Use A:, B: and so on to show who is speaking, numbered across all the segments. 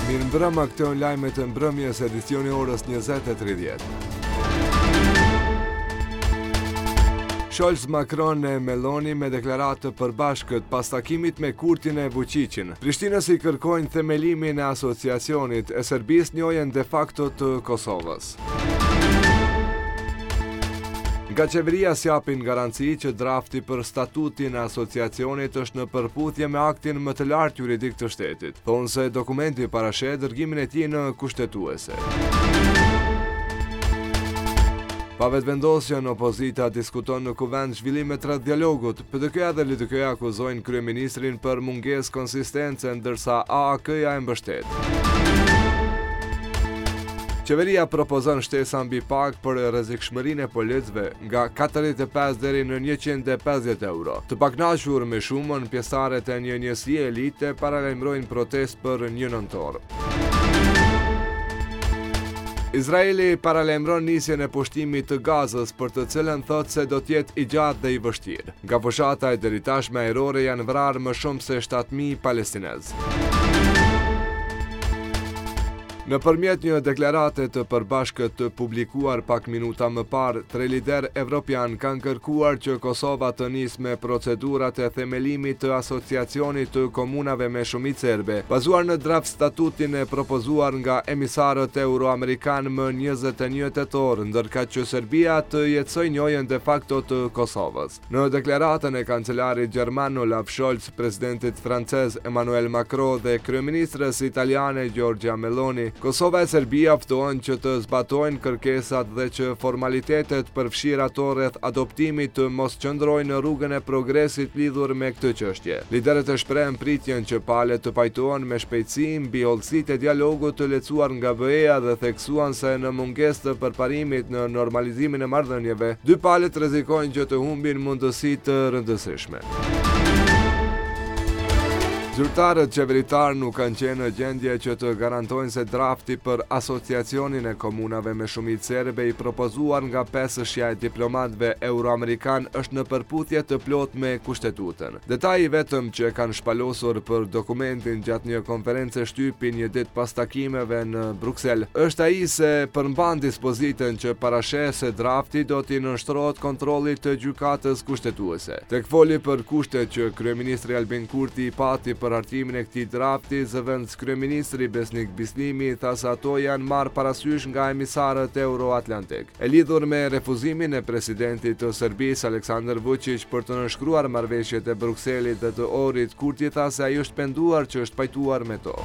A: Mirë mbrëma, këto në lajmet e mbrëmjes edicioni orës 20:30. Scholz, Macron e Meloni me deklaratë të përbashkët pas takimit me Kurtin e Vučićin. Prishtinës i kërkojnë themelimin e asociacionit e Serbisë njohen de facto të Kosovës. Nga qeveria s'japin garanci që drafti për statutin e asociacionit është në përputhje me aktin më të lartë juridik të shtetit. Thonë se dokumenti parashet dërgimin e tij në kushtetuese. Pa vetëvendosjen, opozita diskuton në kuvend zhvillimet rreth dialogut. PDK dhe LDK akuzojnë kryeministrin për mungesë konsistence, ndërsa AAK-ja e mbështet. Qeveria propozon shtesa mbi pagë për rrezikshmërinë e policëve nga 45 deri në 150 euro. Të pakënaqur me shumën, pjesëtarët e një njësie elite paralajmërojnë protestë për 1 nëntor. Izraeli paralajmëron nisjen e pushtimit të Gazës, për të cilën thotë se do të jetë i gjatë dhe i vështirë. Nga fushata e deritashme ajrore janë vrarë më shumë se 7.000 palestinezë. Nëpërmjet një deklarate të përbashkët të publikuar pak minuta më parë, 3 lider evropian kanë kërkuar që Kosova të nisë me procedurat e themelimit të asociacionit të komunave me shumicë serbe, bazuar në draft statutin e propozuar nga emisarët euro-amerikan më 21 tetor, ndërka që Serbia të jetësoj njohjen de facto të Kosovës. Në deklaratën e kancelarit gjerman Olaf Scholz, presidentit francez Emmanuel Macron dhe kryeministres italiane Giorgia Meloni, Kosova e Serbia ftohen që të zbatojnë kërkesat dhe që formalitetet përfshirë ato rreth adoptimit të mos qëndrojnë në rrugën e progresit lidhur me këtë çështje. Liderët e shprehen pritjen që palët të pajtohen me shpejtësi mbi hollësitë e dialogut të lecuar nga BE-ja dhe theksuan se në mungesë të përparimit në normalizimin e marrëdhënieve, dy palët rrezikojnë që të humbin mundësi të rëndësishme. Zyrtarët qeveritar nuk kanë qenë në gjendje që të garantojnë se drafti për asociacionin e komunave me shumicë serbe i propozuar nga 5 diplomatëve euro-amerikan është në përputhje të plot me kushtetutën. Detaji vetëm që kanë shpalosur për dokumentin gjatë një konferencë shtypi një ditë pas takimeve në Bruksel është ai se përmban dispozitën që parasheh se drafti do t'i nënshtrohet kontrollit të gjykatës kushtetuese. Tek foli për kushtet që kryeministri Albin Kurti i pati për hartimin e këtij drafti, zëvendës kryeministri Besnik Bislimi tha se ato janë marrë parasysh nga emisarët euro-atlantik. E lidhur me refuzimin e presidentit të Serbisë Aleksandar Vučić për të nënshkruar marrëveshjet e Brukselit dhe të Ohrit, Kurti tha se ai është penduar që është pajtuar me to.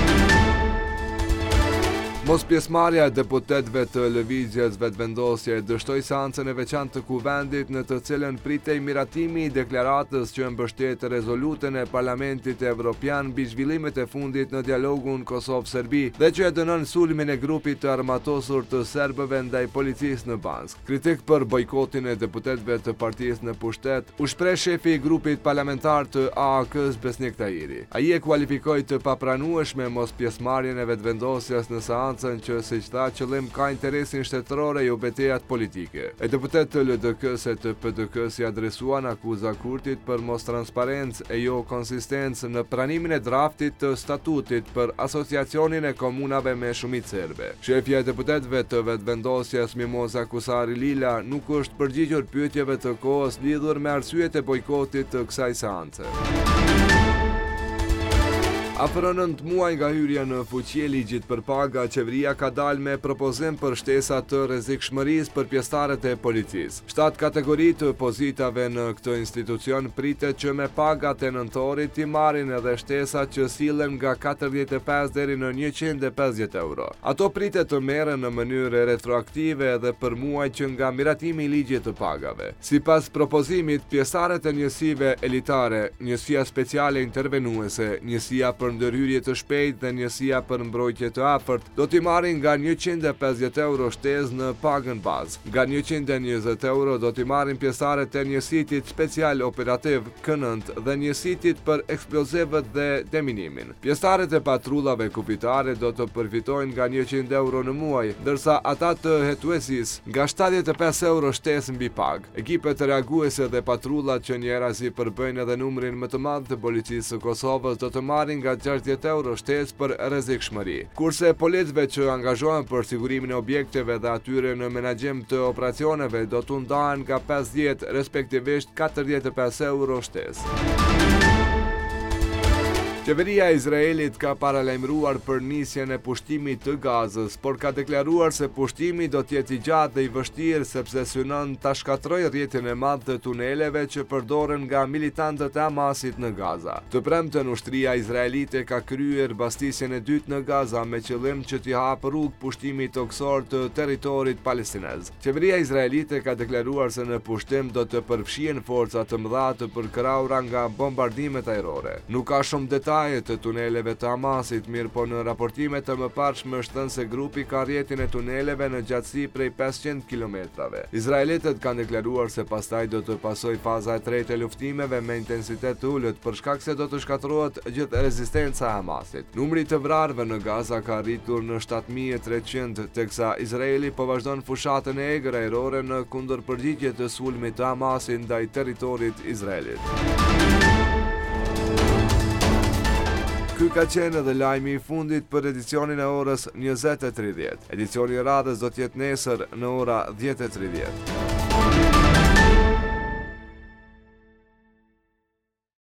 A: Mos pjesëmarrja e deputetëve të lëvizjes vetëvendosje dështoi seancën e veçantë të kuvendit në të cilën pritej miratimi i deklaratës që mbështet rezolutën e Parlamentit Evropian mbi zhvillimet e fundit në dialogun Kosovë-Serbi dhe që e dënon sulmin e grupit të armatosur të serbëve ndaj policisë në Bansk. Kritik për bojkotin e deputetëve të partisë në pushtet u shpreh shefi i grupit parlamentar të AAK-s Besnik Tahiri. Ai e kualifikoi të papranueshme mos pjesëmarrjen e vetëvendosjes në seancën që siç tha qëllim ka interesin shtetëror e jo betejat politike. E deputet të LDK-s e të PDK-s i adresuan akuza Kurtit për mos transparencë e jo konsistencë në pranimin e draftit të statutit për asociacionin e komunave me shumicë serbe. Shefja e deputetëve të vetëvendosjes Mimoza Kusari Lila nuk është përgjigjur pyetjeve të kohës lidhur me arsyet e bojkotit të kësaj seance. Afër 9 muaj nga hyrja në fuqi e ligjit për paga, qeveria ka dalë me propozim për shtesa të rrezikshmërisë për pjesëtarët e policisë. 7 kategori të pozitave në këtë institucion pritet që me pagat e nëntorit i marrin edhe shtesat që sillen nga 45 deri në 150 euro. Ato pritet të merren në mënyrë retroaktive edhe për muaj që nga miratimi i ligjit të pagave. Sipas propozimit, pjesëtarët e njësive elitare, njësia speciale intervenuese, njësia për ndërhyrje të shpejtë dhe njësia për mbrojtje të afërt do t'i marrin nga 150 euro shtesë në pagën bazë. Nga 120 euro do t'i marrin pjesëtarët e njësitit special operativ K9 dhe njësitit për eksplozivët dhe deminimin. Pjesëtarët e patrullave kufitare do të përfitojnë nga 100 euro në muaj, ndërsa ata të hetuesis nga 75 euro shtesë mbi pagë. Ekipet reaguese dhe patrullat që njëherësi përbëjnë edhe numrin më të madh të policisë së Kosovës do të marrin nga €760 shtesë për rrezikshmëri. Kurse policëve që angazhohen për sigurimin e objekteve dhe atyre në menaxhim të operacioneve do t'u ndahen nga 50 respektivisht €45 shtesë. Qeveria e Izraelit ka paralajmëruar për nisjen e pushtimit të Gazës, por ka deklaruar se pushtimi do t'jetë i gjatë dhe i vështirë sepse synon ta shkatërrojë rrjetin e madh të tuneleve që përdoren nga militantët e Hamasit në Gaza. Të premten ushtria izraelite ka kryer mbastisjen e dytë në Gaza me qëllim që t'i hapë rrugë pushtimit toksor të territorit palestinez. Qeveria izraelite ka deklaruar se në pushtim do të përfshihen forca të mëdha të përkrahura nga bombardimet ajrore. Nuk ka shumë detaje të tuneleve të Hamasit, mirë po në raportimet të mëparshme është thënë se grupi ka rrjetin e tuneleve në gjatësi prej 500 kilometrave. Izraelitët kanë deklaruar se pastaj do të pasojë faza e tretë e luftimeve me intensitet të ulët për shkak se do të shkatërrohet gjithë rezistenca e Hamasit. Numri të vrarëve në Gaza ka arritur në 7300, teksa Izraeli po vazhdon fushatën e egër ajrore në kundërpërgjigje të sulmit të Hamasit ndaj territorit izraelit. Ky ka qenë edhe lajmi i fundit për edicionin e orës 20:30. Edicioni i radhës do t'jetë nesër në ora 10:30.